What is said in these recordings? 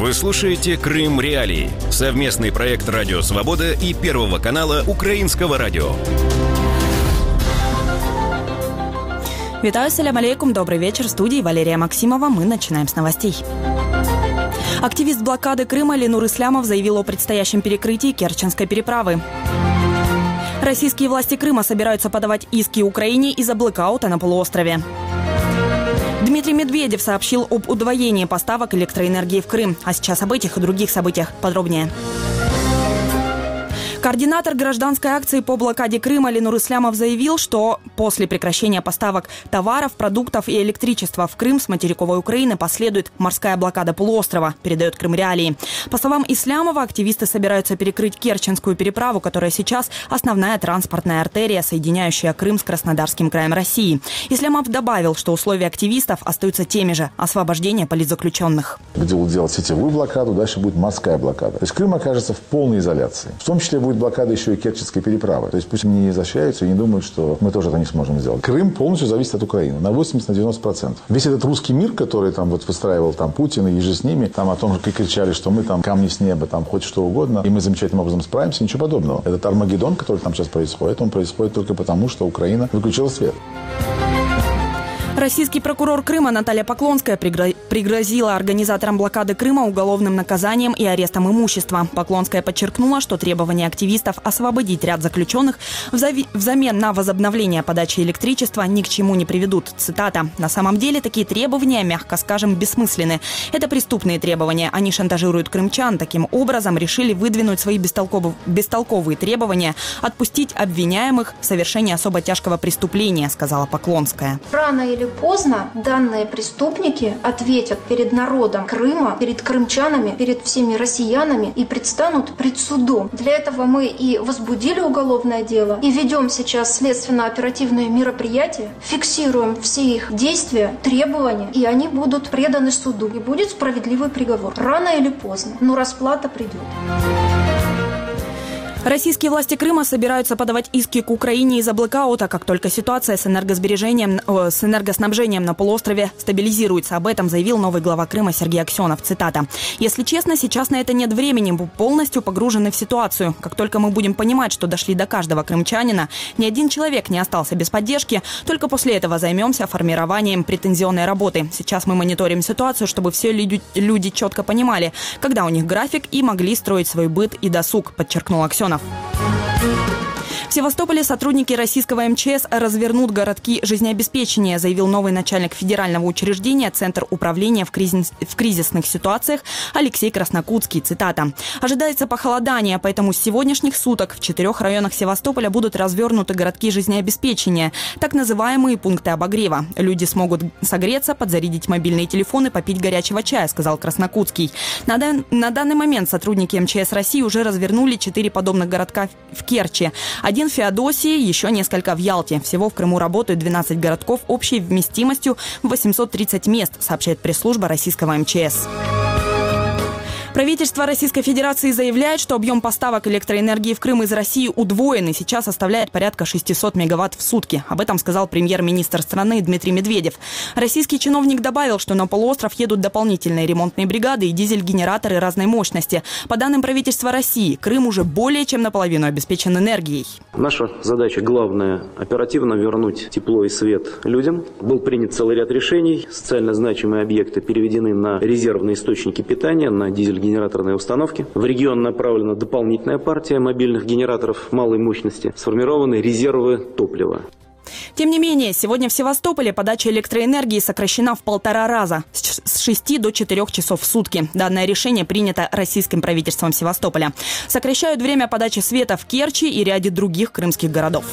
Вы слушаете «Крым Реалии» – совместный проект «Радио Свобода» и Первого канала Украинского радио. Витаю, салям алейкум, добрый вечер. В студии Валерия Максимова. Мы начинаем с новостей. Активист блокады Крыма Ленур Ислямов заявил о предстоящем перекрытии Керченской переправы. Российские власти Крыма собираются подавать иски Украине из-за блэкаута на полуострове. Дмитрий Медведев сообщил об удвоении поставок электроэнергии в Крым. А сейчас об этих и других событиях подробнее. Координатор гражданской акции по блокаде Крыма Ленур Ислямов заявил, что после прекращения поставок товаров, продуктов и электричества в Крым с материковой Украины последует морская блокада полуострова, передает Крым Реалии. По словам Ислямова, активисты собираются перекрыть Керченскую переправу, которая сейчас основная транспортная артерия, соединяющая Крым с Краснодарским краем России. Ислямов добавил, что условия активистов остаются теми же – освобождение политзаключенных. Где будут делать сетевую блокаду, дальше будет морская блокада. То есть Крым окажется в полной изоляции. В том числе будет блокада еще и Керченской переправы. То есть пусть они не изощряются и не думают, что мы тоже это не сможем сделать. Крым полностью зависит от Украины. На 80-90%. Весь этот русский мир, который там вот выстраивал там Путин и еже с ними, там о том, как кричали, что мы там камни с неба, там хоть что угодно, и мы замечательным образом справимся, ничего подобного. Этот Армагеддон, который там сейчас происходит, он происходит только потому, что Украина выключила свет. Российский прокурор Крыма Наталья Поклонская пригрозила организаторам блокады Крыма уголовным наказанием и арестом имущества. Поклонская подчеркнула, что требования активистов освободить ряд заключенных взамен на возобновление подачи электричества ни к чему не приведут. Цитата. «На самом деле такие требования, мягко скажем, бессмысленны. Это преступные требования. Они шантажируют крымчан. Таким образом решили выдвинуть свои бестолковые требования, отпустить обвиняемых в совершении особо тяжкого преступления», сказала Поклонская. Рано или поздно данные преступники ответят перед народом Крыма, перед крымчанами, перед всеми россиянами и предстанут пред судом. Для этого мы и возбудили уголовное дело, и ведем сейчас следственно-оперативные мероприятия, фиксируем все их действия, требования, и они будут преданы суду. И будет справедливый приговор. Рано или поздно, но расплата придет. Российские власти Крыма собираются подавать иски к Украине из-за блэкаута, как только ситуация с энергоснабжением на полуострове стабилизируется. Об этом заявил новый глава Крыма Сергей Аксенов. Цитата. «Если честно, сейчас на это нет времени. Мы полностью погружены в ситуацию. Как только мы будем понимать, что дошли до каждого крымчанина, ни один человек не остался без поддержки, только после этого займемся формированием претензионной работы. Сейчас мы мониторим ситуацию, чтобы все люди четко понимали, когда у них график и могли строить свой быт и досуг», подчеркнул Аксенов. В Севастополе сотрудники российского МЧС развернут городки жизнеобеспечения, заявил новый начальник федерального учреждения Центр управления в кризисных ситуациях Алексей Краснокутский. Цитата. «Ожидается похолодание, поэтому с сегодняшних суток в 4 районах Севастополя будут развернуты городки жизнеобеспечения, так называемые пункты обогрева. Люди смогут согреться, подзарядить мобильные телефоны, попить горячего чая», сказал Краснокутский. На данный момент сотрудники МЧС России уже развернули 4 подобных городка в Керчи. Один в Феодосии, еще несколько в Ялте. Всего в Крыму работают 12 городков общей вместимостью в 830 мест, сообщает пресс-служба российского МЧС. Правительство Российской Федерации заявляет, что объем поставок электроэнергии в Крым из России удвоен и сейчас составляет порядка 600 мегаватт в сутки. Об этом сказал премьер-министр страны Дмитрий Медведев. Российский чиновник добавил, что на полуостров едут дополнительные ремонтные бригады и дизель-генераторы разной мощности. По данным правительства России, Крым уже более чем наполовину обеспечен энергией. Наша задача главная – оперативно вернуть тепло и свет людям. Был принят целый ряд решений. Социально значимые объекты переведены на резервные источники питания, на дизель-генераторные установки. В регион направлена дополнительная партия мобильных генераторов малой мощности. Сформированы резервы топлива. Тем не менее, сегодня в Севастополе подача электроэнергии сокращена в 1,5 раза – с 6 до 4 часов в сутки. Данное решение принято российским правительством Севастополя. Сокращают время подачи света в Керчи и ряде других крымских городов.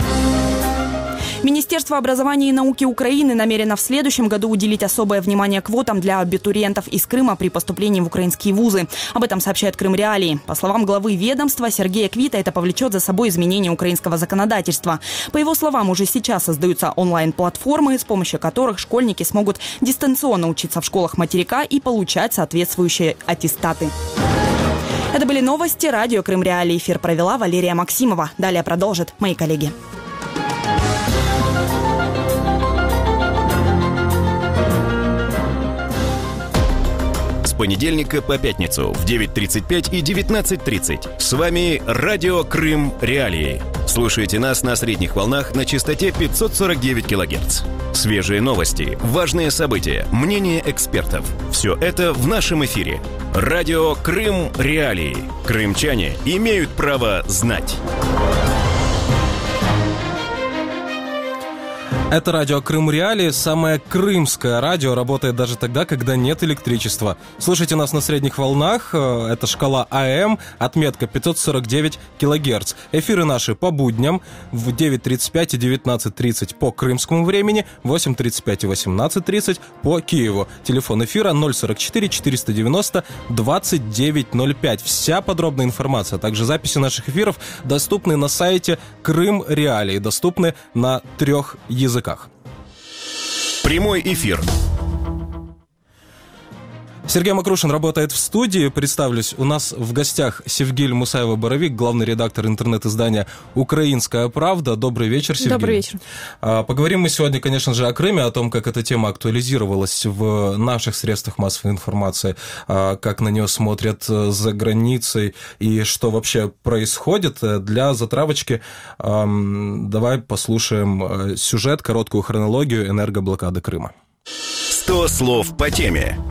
Министерство образования и науки Украины намерено в следующем году уделить особое внимание квотам для абитуриентов из Крыма при поступлении в украинские вузы. Об этом сообщает Крым Реалии. По словам главы ведомства Сергея Квита, это повлечет за собой изменение украинского законодательства. По его словам, уже сейчас создаются онлайн-платформы, с помощью которых школьники смогут дистанционно учиться в школах материка и получать соответствующие аттестаты. Это были новости. Радио Крым Реалии. Эфир провела Валерия Максимова. Далее продолжат мои коллеги. понедельника по пятницу в 9:35 и 19:30. С вами Радио Крым Реалии. Слушайте нас на средних волнах на частоте 549 кГц. Свежие новости, важные события, мнения экспертов. Все это в нашем эфире. Радио Крым Реалии. Крымчане имеют право знать. Это радио Крым Реалии, самое крымское радио, работает даже тогда, когда нет электричества. Слушайте нас на средних волнах, это шкала АМ, отметка 549 кГц. Эфиры наши по будням в 9:35 и 19:30 по крымскому времени, 8:35 и 18:30 по Киеву. Телефон эфира 044 490 2905. Вся подробная информация, а также записи наших эфиров доступны на сайте Крым Реалии, доступны на 3 языках. Прямой эфир. Сергей Макрушин работает в студии. Представлюсь, у нас в гостях Севгиль Мусаева-Боровик, главный редактор интернет-издания «Украинская правда». Добрый вечер, Севгиль. Добрый вечер. Поговорим мы сегодня, конечно же, о Крыме, о том, как эта тема актуализировалась в наших средствах массовой информации, как на нее смотрят за границей и что вообще происходит. Для затравочки давай послушаем сюжет, короткую хронологию энергоблокады Крыма. 100 слов по теме.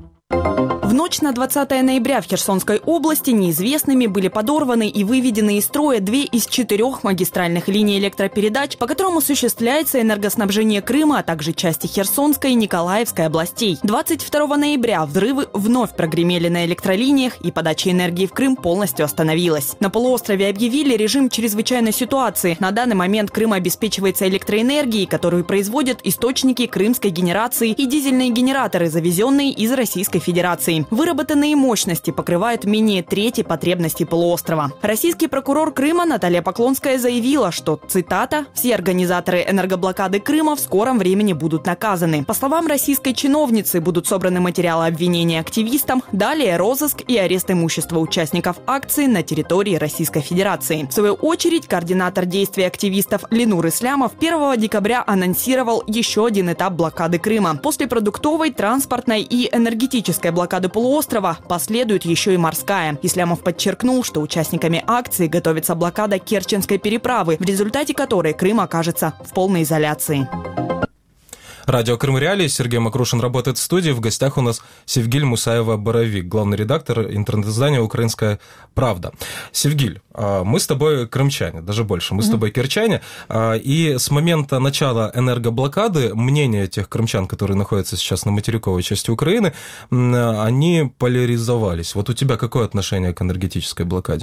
В ночь на 20 ноября в Херсонской области неизвестными были подорваны и выведены из строя 2 из 4 магистральных линий электропередач, по которым осуществляется энергоснабжение Крыма, а также части Херсонской и Николаевской областей. 22 ноября взрывы вновь прогремели на электролиниях, и подача энергии в Крым полностью остановилась. На полуострове объявили режим чрезвычайной ситуации. На данный момент Крым обеспечивается электроэнергией, которую производят источники крымской генерации и дизельные генераторы, завезенные из Российской Федерации. Выработанные мощности покрывают менее трети потребностей полуострова. Российский прокурор Крыма Наталья Поклонская заявила, что, цитата, «все организаторы энергоблокады Крыма в скором времени будут наказаны». По словам российской чиновницы, будут собраны материалы обвинения активистам, далее розыск и арест имущества участников акции на территории Российской Федерации. В свою очередь, координатор действий активистов Ленур Ислямов 1 декабря анонсировал еще один этап блокады Крыма. После продуктовой, транспортной и энергетической блокады полуострова последует еще и морская. Ислямов подчеркнул, что участниками акции готовится блокада Керченской переправы, в результате которой Крым окажется в полной изоляции. Радио Крым Реалии, Сергей Макрушин работает в студии. В гостях у нас Севгиль Мусаева-Боровик, главный редактор интернет-издания «Украинская правда». Севгиль, мы с тобой крымчане, даже больше, мы с тобой керчане, и с момента начала энергоблокады мнения тех крымчан, которые находятся сейчас на материковой части Украины, они поляризовались. Вот у тебя какое отношение к энергетической блокаде?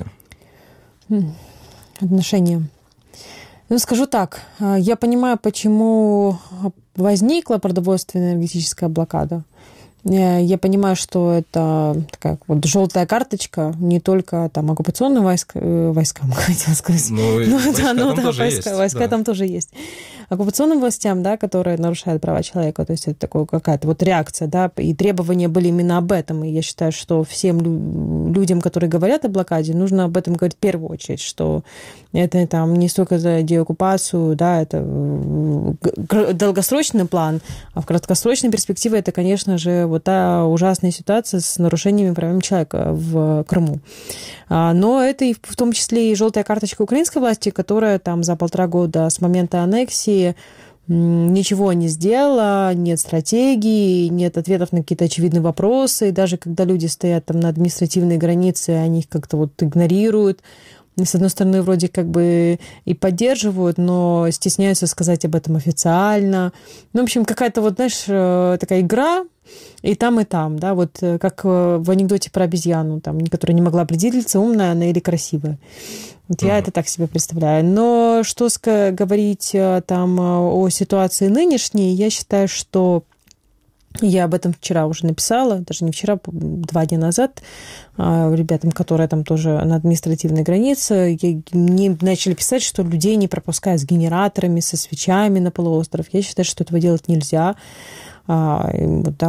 Отношение. Ну, скажу так, я понимаю, почему возникла продовольственная энергетическая блокада. Я понимаю, что это такая вот желтая карточка не только там оккупационным войскам, хотела сказать. Войска там тоже есть. Оккупационным властям, да, которые нарушают права человека, то есть это такая какая-то вот реакция, да, и требования были именно об этом. И я считаю, что всем людям, которые говорят о блокаде, нужно об этом говорить в первую очередь, что это там не столько за деоккупацию, да, это долгосрочный план, а в краткосрочной перспективе это, конечно же, вот та ужасная ситуация с нарушениями прав человека в Крыму. Но это и в том числе и желтая карточка украинской власти, которая там за 1,5 года с момента аннексии ничего не сделала, нет стратегии, нет ответов на какие-то очевидные вопросы. И даже когда люди стоят там на административной границе, они их как-то вот игнорируют. С одной стороны, вроде как бы и поддерживают, но стесняются сказать об этом официально. Ну, в общем, какая-то вот, знаешь, такая игра и там, да, вот как в анекдоте про обезьяну, там, которая не могла определиться, умная она или красивая. Вот я это так себе представляю. Но что говорить там о ситуации нынешней, я считаю, что я об этом вчера уже написала, даже не вчера, 2 дня назад, ребятам, которые там тоже на административной границе, мне начали писать, что людей не пропускают с генераторами, со свечами на полуостров. Я считаю, что этого делать нельзя. Да, вот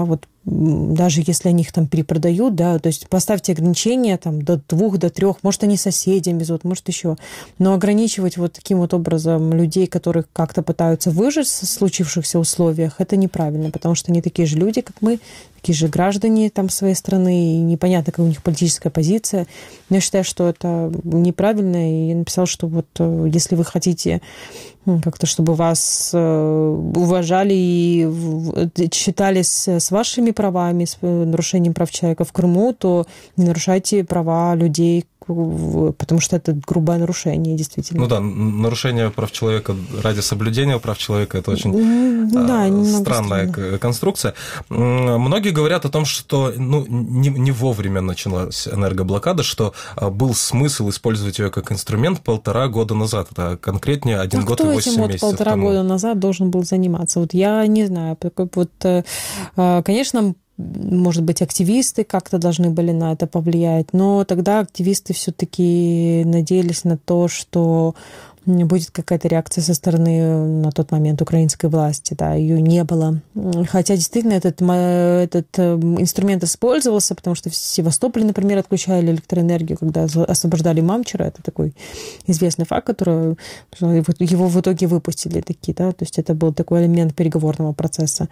даже если они их там перепродают, да, то есть поставьте ограничения там до 2, до 3, может, они соседям везут, может, еще. Но ограничивать вот таким вот образом людей, которые как-то пытаются выжить в случившихся условиях, это неправильно, потому что они такие же люди, как мы, такие же граждане там своей страны, и непонятно, какая у них политическая позиция. Но я считаю, что это неправильно, и я написала, что вот если вы хотите как-то, чтобы вас уважали и считались с вашими правами, с нарушением прав человека в Крыму, то не нарушайте права людей, потому что это грубое нарушение, действительно. Ну да, нарушение прав человека ради соблюдения прав человека – это очень странная конструкция. Многие говорят о том, что не вовремя началась энергоблокада, что был смысл использовать ее как инструмент 1,5 года назад. Это конкретнее 1 год и 8 месяцев тому. Кто этим 1,5 года назад должен был заниматься? Вот я не знаю. Вот, конечно, может быть, активисты как-то должны были на это повлиять, но тогда активисты все-таки надеялись на то, что будет какая-то реакция со стороны на тот момент украинской власти, да, ее не было. Хотя действительно этот инструмент использовался, потому что в Севастополе, например, отключали электроэнергию, когда освобождали Мамчера, это такой известный факт, который его в итоге выпустили такие, да, то есть это был такой элемент переговорного процесса.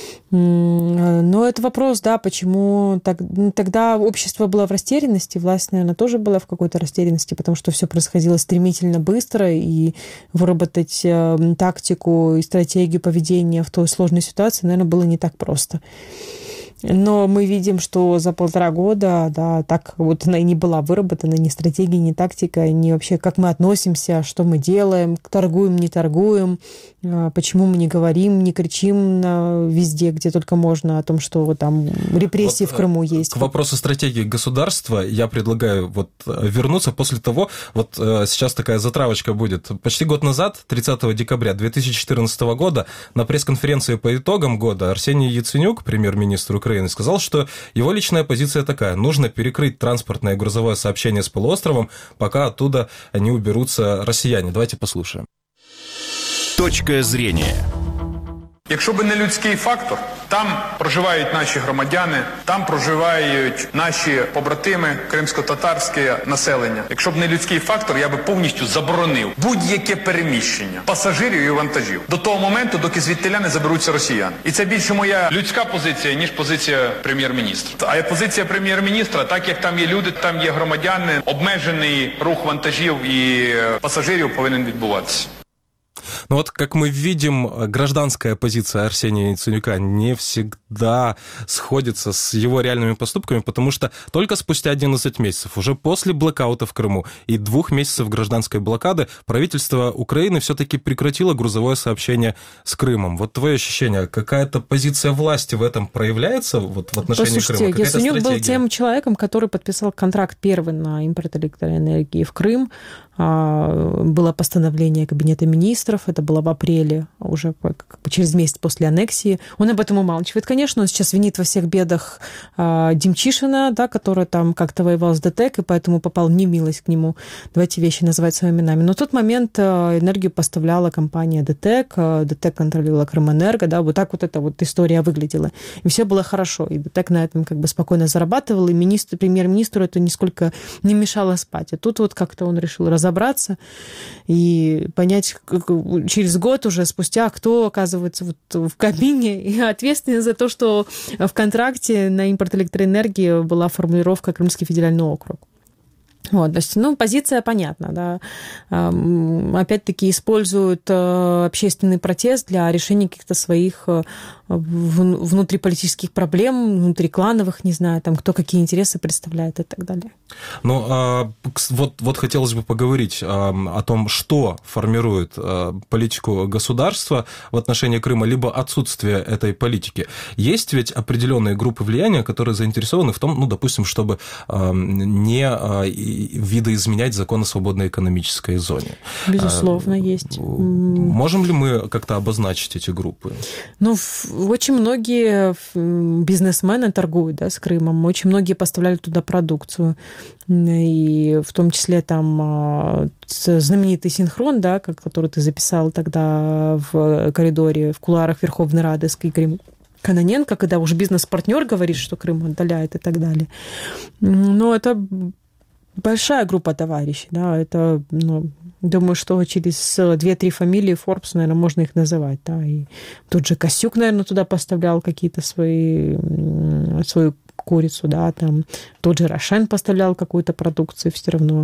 Но это вопрос, да, почему тогда общество было в растерянности, власть, наверное, тоже была в какой-то растерянности, потому что все происходило стремительно, быстро, и выработать тактику и стратегию поведения в той сложной ситуации, наверное, было не так просто. Но мы видим, что за 1,5 года, да, так вот она и не была выработана ни стратегия, ни тактика, ни вообще как мы относимся, что мы делаем, торгуем, не торгуем, почему мы не говорим, не кричим везде, где только можно, о том, что там репрессии в Крыму есть. К вопросу стратегии государства я предлагаю вернуться после того, сейчас такая затравочка будет. Почти год назад, 30 декабря 2014 года, на пресс-конференции по итогам года Арсений Яценюк, премьер-министр Украины, сказал, что его личная позиция такая: нужно перекрыть транспортное и грузовое сообщение с полуостровом, пока оттуда не уберутся россияне. Давайте послушаем. Точка зрения. Якщо б не людський фактор, там проживають наші громадяни, там проживають наші побратими, кримсько-татарське населення. Якщо б не людський фактор, я би повністю заборонив будь-яке переміщення пасажирів і вантажів до того моменту, доки звідтиля не заберуться росіяни. І це більше моя людська позиція, ніж позиція прем'єр-міністра. А позиція прем'єр-міністра, так як там є люди, там є громадяни, обмежений рух вантажів і пасажирів повинен відбуватися. Но вот, как мы видим, гражданская позиция Арсения Яценюка не всегда сходится с его реальными поступками, потому что только спустя 11 месяцев, уже после блокаута в Крыму и 2 месяцев гражданской блокады, правительство Украины все-таки прекратило грузовое сообщение с Крымом. Вот твое ощущение, какая-то позиция власти в этом проявляется в отношении Крыма? Яценюк был тем человеком, который подписал контракт первый на импорт электроэнергии в Крым. Было постановление Кабинета министров, это было в апреле, уже через месяц после аннексии. Он об этом умалчивает, конечно, он сейчас винит во всех бедах Демчишина, да, который там как-то воевал с ДТЭК, и поэтому попал в немилость к нему. Давайте вещи называть своими именами. Но в тот момент энергию поставляла компания ДТЭК, ДТЭК контролировала Крымэнерго, да, вот так вот эта вот история выглядела. И все было хорошо, и ДТЭК на этом как бы спокойно зарабатывал, и премьер-министру это нисколько не мешало спать. А тут вот как-то он решил разобраться и понять через год уже спустя, кто оказывается в кабине и ответственен за то, что в контракте на импорт электроэнергии была формулировка Крымский федеральный округ. Вот, то есть, позиция понятна, да. Опять-таки используют общественный протест для решения каких-то своих внутриполитических проблем, внутриклановых, не знаю, там, кто какие интересы представляет и так далее. Вот хотелось бы поговорить о том, что формирует политику государства в отношении Крыма, либо отсутствие этой политики. Есть ведь определенные группы влияния, которые заинтересованы в том, допустим, чтобы не видоизменять закон о свободной экономической зоне. Безусловно, есть. Можем ли мы как-то обозначить эти группы? Очень многие бизнесмены торгуют, да, с Крымом, очень многие поставляли туда продукцию, и в том числе там знаменитый синхрон, да, который ты записал тогда в коридоре, в кулуарах Верховной Рады с Игорем Кононенко, когда уже бизнес-партнер говорит, что Крым отдаляет и так далее. Но это большая группа товарищей, да, это, думаю, что через 2-3 фамилии Forbes, наверное, можно их называть, да, и тот же Косюк, наверное, туда поставлял какие-то свою курицу, да, там тот же Рошен поставлял какую-то продукцию, все равно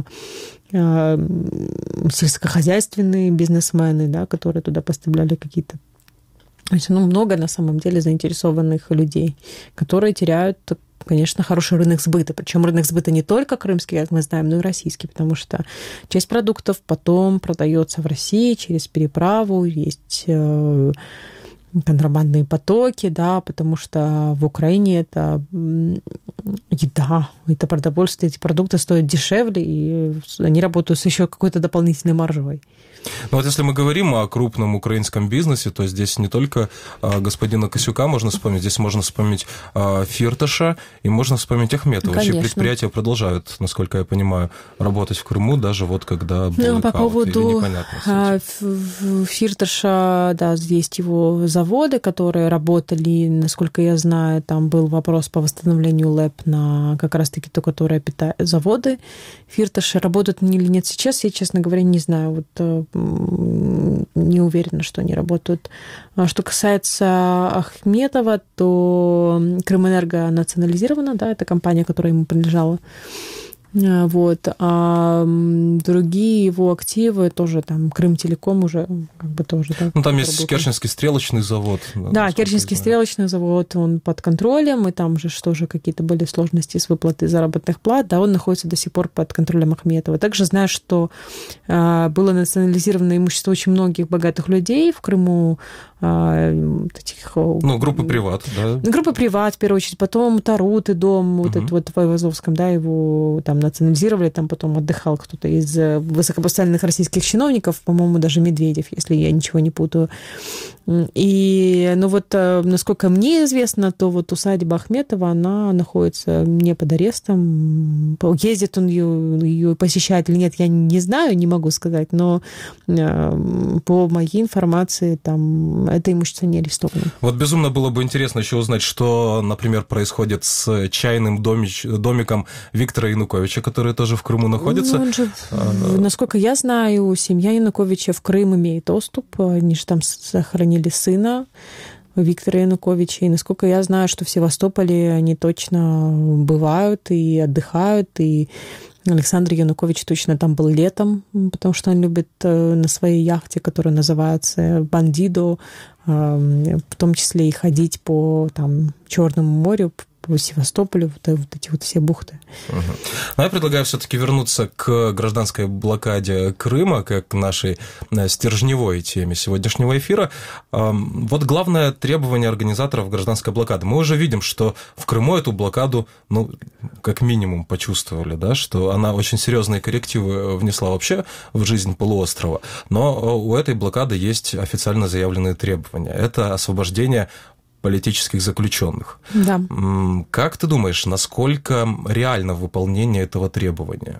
сельскохозяйственные бизнесмены, да, которые туда поставляли какие-то. То есть, много на самом деле заинтересованных людей, которые теряют, конечно, хороший рынок сбыта. Причем рынок сбыта не только крымский, как мы знаем, но и российский, потому что часть продуктов потом продается в России через переправу, есть контрабандные потоки, да, потому что в Украине это еда, это продовольствие, эти продукты стоят дешевле, и они работают с еще какой-то дополнительной маржой. Ну вот если мы говорим о крупном украинском бизнесе, то здесь не только господина Косюка можно вспомнить, здесь можно вспомнить Фирташа и можно вспомнить Ахметова. Вообще предприятия продолжают, насколько я понимаю, работать в Крыму, даже вот когда был по поводу Фирташа, да, есть его заводы, которые работали, насколько я знаю, там был вопрос по восстановлению ЛЭП на как раз-таки то, которое питает заводы. Фирташа работают или нет сейчас, я, честно говоря, не знаю, вот не уверена, что они работают. Что касается Ахметова, то Крымэнерго национализирована, да, это компания, которая ему принадлежала. Вот. А другие его активы тоже, там, Крымтелеком уже как бы тоже. Да, там есть работает. Керченский стрелочный завод. Да, Керченский стрелочный завод, он под контролем, и там же тоже какие-то были сложности с выплатой заработных плат, да, он находится до сих пор под контролем Ахметова. Также знаю, что было национализировано имущество очень многих богатых людей в Крыму, группы приват, да? Группы приват, в первую очередь, потом Тарут и дом, вот этот вот в Айвазовском, да, его там национализировали, там потом отдыхал кто-то из высокопоставленных российских чиновников, по-моему, даже Медведев, если я ничего не путаю. И, насколько мне известно, то вот усадьба Ахметова, она находится не под арестом. Ездит он ее посещает или нет, я не знаю, не могу сказать, но по моей информации, там это имущество не арестовано. Вот безумно было бы интересно еще узнать, что, например, происходит с чайным домиком Виктора Януковича, который тоже в Крыму находится. Он же, насколько я знаю, семья Януковича в Крым имеет доступ. Они же там сохранили сына Виктора Януковича. И насколько я знаю, что в Севастополе они точно бывают и отдыхают, и Александр Янукович точно там был летом, потому что он любит на своей яхте, которая называется «Бандидо», в том числе и ходить по Черному морю, по Севастополю, вот эти вот все бухты. Но я предлагаю все-таки вернуться к гражданской блокаде Крыма, как к нашей стержневой теме сегодняшнего эфира. Вот главное требование организаторов гражданской блокады. Мы уже видим, что в Крыму эту блокаду, как минимум, почувствовали, да, что она очень серьезные коррективы внесла вообще в жизнь полуострова. Но у этой блокады есть официально заявленные требования. Это освобождение политических заключенных. Да. Как ты думаешь, насколько реально выполнение этого требования?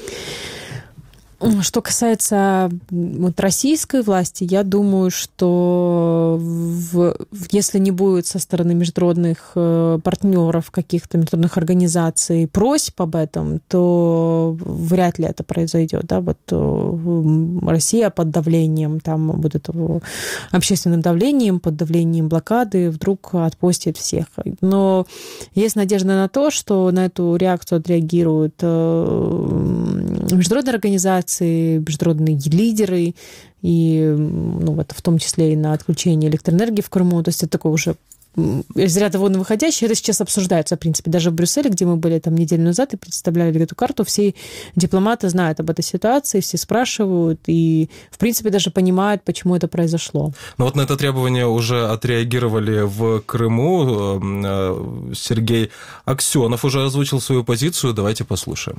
Что касается российской власти, я думаю, что если не будет со стороны международных партнеров, каких-то международных организаций просьб об этом, то вряд ли это произойдет. Да? Вот Россия под давлением, вот этого общественным давлением, под давлением блокады вдруг отпустит всех. Но есть надежда на то, что на эту реакцию отреагируют международные организации, международные лидеры, и в том числе и на отключение электроэнергии в Крыму. То есть это такое уже из ряда вон выходящее. Это сейчас обсуждается, в принципе, даже в Брюсселе, где мы были неделю назад и представляли эту карту. Все дипломаты знают об этой ситуации, все спрашивают и, в принципе, даже понимают, почему это произошло. Но вот на это требование уже отреагировали в Крыму. Сергей Аксенов уже озвучил свою позицию. Давайте послушаем.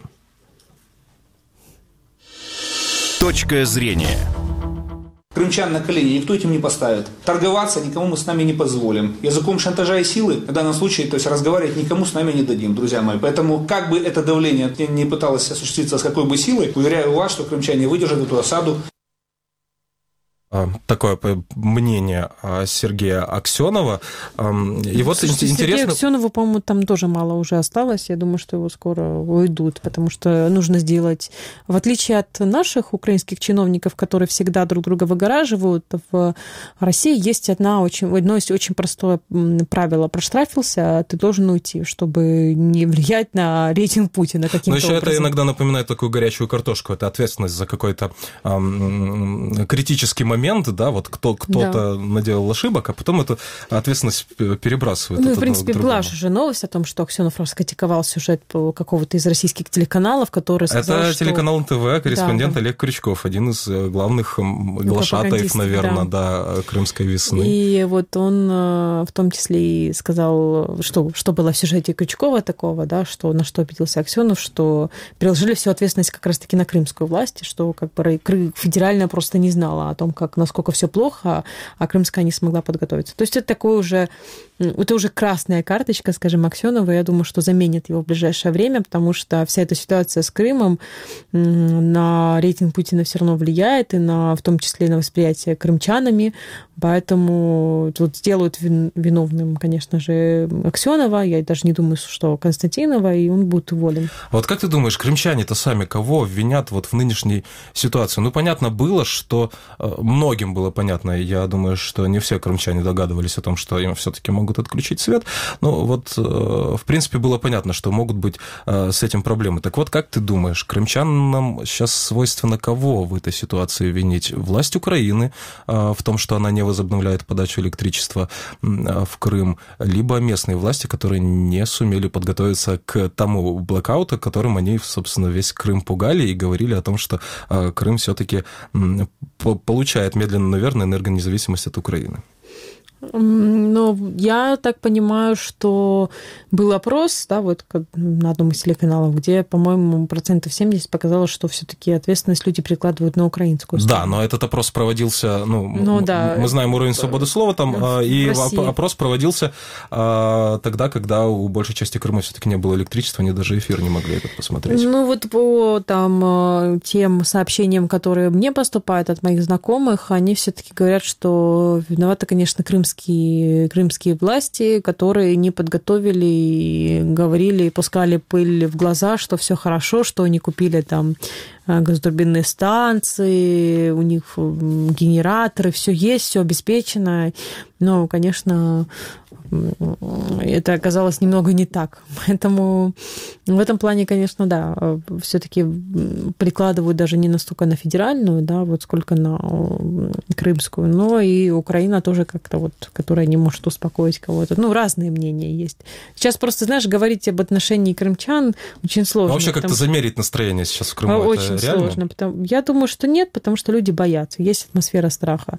Точка зрения. Крымчан на колени никто этим не поставит. Торговаться никому мы с нами не позволим. Языком шантажа и силы в данном случае, то есть разговаривать никому с нами не дадим, друзья мои. Поэтому как бы это давление не пыталось осуществиться с какой бы силой, уверяю вас, что крымчане выдержат эту осаду. такое мнение Сергея Аксенова. И вот интересно... Сергею Аксенову, по-моему, там тоже мало уже осталось. Я думаю, что его скоро уйдут, потому что нужно сделать... В отличие от наших украинских чиновников, которые всегда друг друга выгораживают, в России есть одно очень простое правило. Проштрафился, ты должен уйти, чтобы не влиять на рейтинг Путина каким-то образом. Но еще это иногда напоминает такую горячую картошку. Это ответственность за какой-то критический момент, да, вот кто-то наделал ошибок, а потом эту ответственность перебрасывает. Ну, в принципе, была же новость о том, что Аксенов раскритиковал сюжет какого-то из российских телеканалов, который сказал, это что... телеканал НТВ, корреспондент Олег Крючков, один из главных глашатаев, наверное, крымской весны. И вот он в том числе и сказал, что было в сюжете Крючкова такого, да, что на что обиделся Аксенов, что переложили всю ответственность как раз-таки на крымскую власть, что как бы федеральная просто не знала о том, насколько все плохо, а крымская не смогла подготовиться. То есть это такой уже... Это уже красная карточка, скажем, Аксенова. Я думаю, что заменит его в ближайшее время, потому что вся эта ситуация с Крымом на рейтинг Путина все равно влияет, и в том числе на восприятие крымчанами. Поэтому тут сделают виновным, конечно же, Аксенова. Я даже не думаю, что Константинова, и он будет уволен. А вот как ты думаешь, крымчане-то сами кого обвинят вот в нынешней ситуации? Ну, понятно было, что... Многим было понятно, я думаю, что не все крымчане догадывались о том, что им все-таки могут отключить свет. Ну, вот, в принципе, было понятно, что могут быть с этим проблемы. Так вот, как ты думаешь, крымчанам сейчас свойственно кого в этой ситуации винить? Власть Украины в том, что она не возобновляет подачу электричества в Крым, либо местные власти, которые не сумели подготовиться к тому блэкауту, которым они, собственно, весь Крым пугали и говорили о том, что Крым все-таки получает медленно, наверное, энергонезависимость от Украины. Но я так понимаю, что был опрос, да, вот на одном из телеканалов, где, по-моему, 70% показало, что все-таки ответственность люди перекладывают на украинскую сторону. Да, но этот опрос проводился, мы знаем уровень свободы слова там, и опрос проводился тогда, когда у большей части Крыма все-таки не было электричества, они даже эфир не могли этот посмотреть. Ну вот по тем сообщениям, которые мне поступают от моих знакомых, они все-таки говорят, что виноваты, конечно, крымские власти, которые не подготовили и говорили, пускали пыль в глаза, что все хорошо, что они купили там газотурбинные станции, у них генераторы, все есть, все обеспечено. Но, конечно, это оказалось немного не так. Поэтому в этом плане, конечно, да, все-таки прикладывают даже не настолько на федеральную, да, вот сколько на крымскую, но и Украина тоже как-то вот, которая не может успокоить кого-то. Ну, разные мнения есть. Сейчас просто, знаешь, говорить об отношении крымчан очень сложно. А вообще как-то замерить настроение сейчас в Крыму? Очень это реально? Сложно. Я думаю, что нет, потому что люди боятся. Есть атмосфера страха.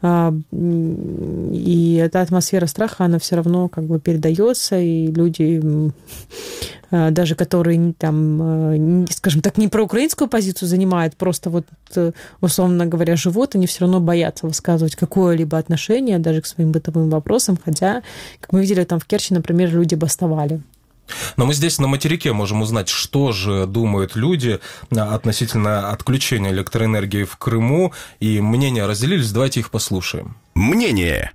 И эта атмосфера страха, она все равно как бы передается, и люди, даже которые там, скажем так, не проукраинскую позицию занимают, просто вот, условно говоря, живут, они все равно боятся высказывать какое-либо отношение даже к своим бытовым вопросам, хотя, как мы видели, там в Керчи, например, люди бастовали. Но мы здесь на материке можем узнать, что же думают люди относительно отключения электроэнергии в Крыму, и мнения разделились, давайте их послушаем. Мнение.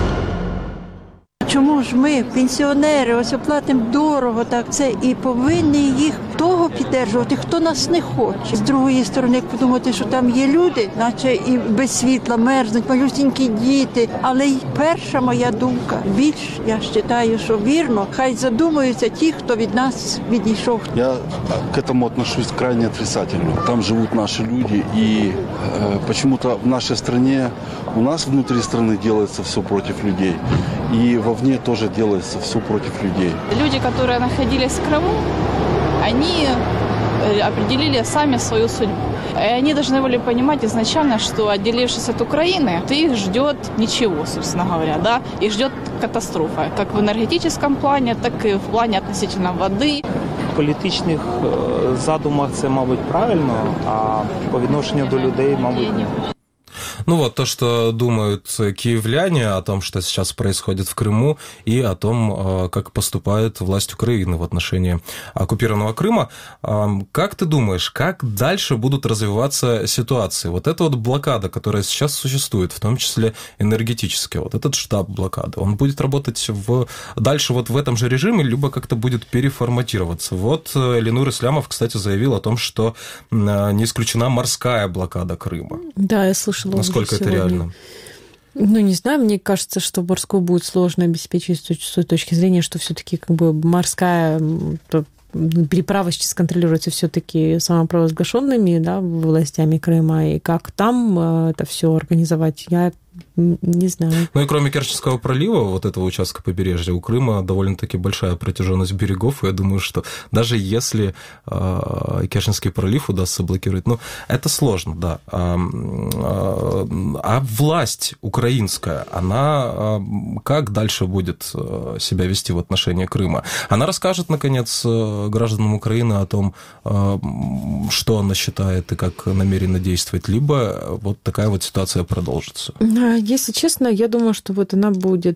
Чому ж ми, пенсіонери, ось оплатимо дорого, так це і повинні їх того підтримувати, хто нас не хоче. З другої сторони, як подумати, що там є люди, наче і без світла мерзнуть, малюсінькі діти. Але й перша моя думка, більш, я вважаю, що вірно, хай задумаються ті, хто від нас відійшов. Я к этому отношусь крайне отрицательно. Там живут наши люди, и почему-то в нашей стране, у нас внутри страны делается все против людей. И вовне тоже делается все против людей. Люди, которые находились в Крыму, они определили сами свою судьбу. И они должны были понимать изначально, что, отделившись от Украины, их ждет ничего, собственно говоря, да, их ждет катастрофа, как в энергетическом плане, так и в плане относительно воды. В політичних задумах це, мабуть, правильно, а по відношенню до людей, мабуть, ні. Ну вот то, что думают киевляне о том, что сейчас происходит в Крыму, и о том, как поступает власть Украины в отношении оккупированного Крыма. Как ты думаешь, как дальше будут развиваться ситуации? Вот эта вот блокада, которая сейчас существует, в том числе энергетическая, вот этот штаб блокады, он будет работать дальше вот в этом же режиме, либо как-то будет переформатироваться? Вот Ленур Ислямов, кстати, заявил о том, что не исключена морская блокада Крыма. Да, я слышала. Насколько это реально? Ну, не знаю, мне кажется, что морскую будет сложно обеспечить с той точки зрения, что все-таки как бы морская переправа сейчас контролируется все-таки самопровозглашенными, да, властями Крыма, и как там это все организовать, я не знаю. Ну и кроме Керченского пролива, вот этого участка побережья, у Крыма довольно-таки большая протяженность берегов, и я думаю, что даже если Керченский пролив удастся блокировать, ну, это сложно, да. А власть украинская, она как дальше будет себя вести в отношении Крыма? Она расскажет, наконец, гражданам Украины о том, что она считает и как намерена действовать, либо вот такая вот ситуация продолжится? Если честно, я думаю, что вот она будет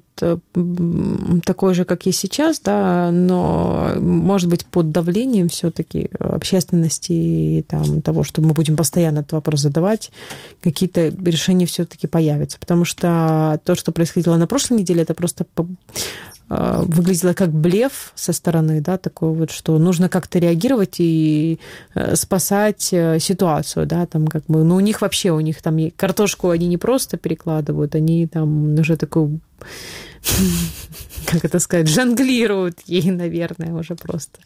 такой же, как и сейчас, да, но, может быть, под давлением все-таки общественности и там, того, что мы будем постоянно этот вопрос задавать, какие-то решения все-таки появятся. Потому что то, что происходило на прошлой неделе, это просто выглядело как блеф со стороны, да, такой вот, что нужно как-то реагировать и спасать ситуацию, да, там как бы, ну, у них там картошку они не просто перекладывают, они там уже такую, как это сказать, жонглируют ей, наверное, уже просто.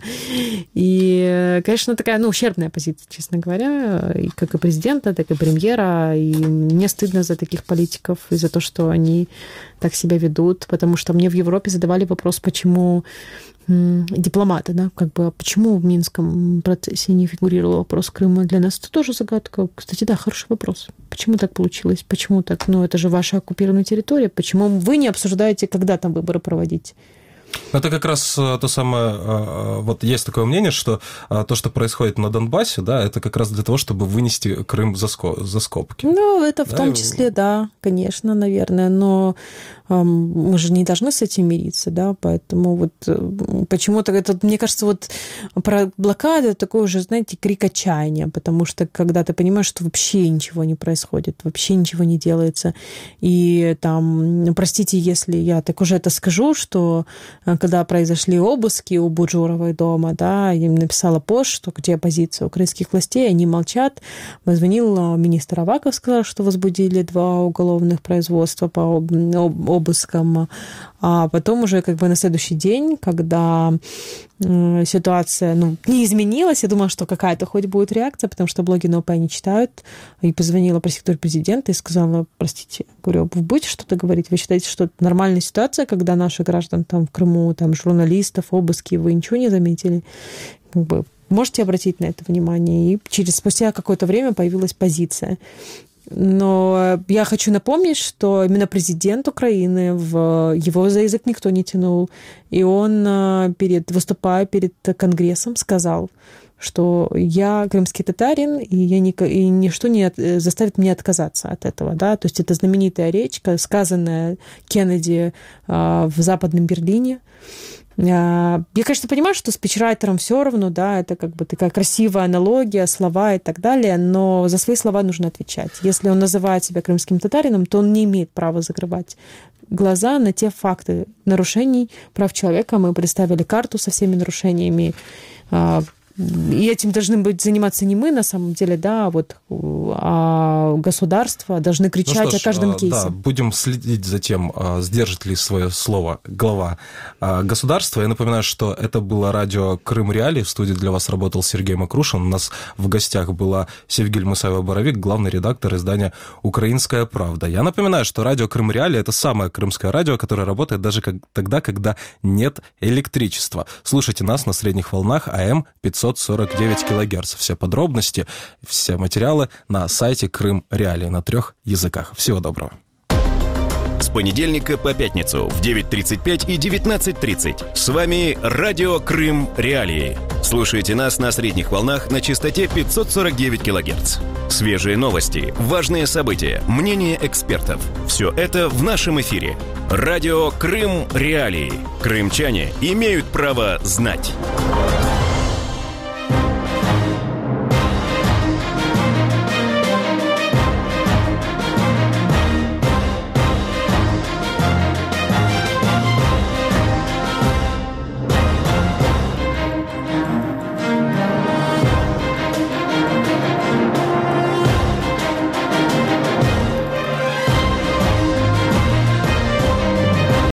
И, конечно, такая, ну, ущербная позиция, честно говоря, и как и президента, так и премьера, и мне стыдно за таких политиков и за то, что они так себя ведут, потому что мне в Европе задавали вопрос, почему дипломаты, да, как бы, почему в Минском процессе не фигурировал вопрос Крыма. Для нас это тоже загадка. Кстати, да, хороший вопрос. Почему так получилось? Почему так? Ну, это же ваша оккупированная территория. Почему вы не обсуждаете, когда там выборы проводить? Это как раз то самое, вот есть такое мнение, что то, что происходит на Донбассе, да, это как раз для того, чтобы вынести Крым за скобки. Ну, это в том числе, да, конечно, наверное, но мы же не должны с этим мириться, да, поэтому вот почему-то это, мне кажется, вот про блокаду такой уже, знаете, крик отчаяния, потому что когда ты понимаешь, что вообще ничего не происходит, вообще ничего не делается, и там, простите, если я так уже это скажу, что когда произошли обыски у Буджуровой дома, да, я им написала пост, что где позиция украинских властей, они молчат. Позвонил министр Аваков, сказал, что возбудили 2 уголовных производства по обыскам. А потом уже как бы на следующий день, когда ситуация, ну, не изменилась, я думала, что какая-то хоть будет реакция, потому что блоги на ОП не читают, и позвонила пресс-секретарь президента и сказала, простите, говорю, вы будете что-то говорить? Вы считаете, что это нормальная ситуация, когда наши граждан там в Крыму, там журналистов, обыски, вы ничего не заметили? Как бы, можете обратить на это внимание? И спустя какое-то время появилась позиция. Но я хочу напомнить, что именно президент Украины, его за язык никто не тянул, и он, выступая перед Конгрессом, сказал, что я крымский татарин, и ничто не заставит меня отказаться от этого. Да? То есть это знаменитая речь, сказанная Кеннеди в Западном Берлине. Я, конечно, понимаю, что спичрайтерам все равно, да, это как бы такая красивая аналогия, слова и так далее, но за свои слова нужно отвечать. Если он называет себя крымским татарином, то он не имеет права закрывать глаза на те факты нарушений прав человека. Мы представили карту со всеми нарушениями, и этим должны заниматься не мы, на самом деле, да, а государство должны кричать о каждом кейсе. Да, будем следить за тем, сдержит ли свое слово глава государства. Я напоминаю, что это было радио «Крым Реалии». В студии для вас работал Сергей Макрушин. У нас в гостях была Севгиль Мусаева-Боровик, главный редактор издания «Украинская правда». Я напоминаю, что радио «Крым Реалии» — это самое крымское радио, которое работает даже тогда, когда нет электричества. Слушайте нас на средних волнах АМ 549 кГц. Все подробности, все материалы на сайте Крым Реалии на 3 языках. Всего доброго. С понедельника по пятницу в 9:35 и 19:30. С вами Радио Крым Реалии. Слушайте нас на средних волнах на частоте 549 кГц. Свежие новости, важные события, мнения экспертов. Все это в нашем эфире. Радио Крым Реалии. Крымчане имеют право знать.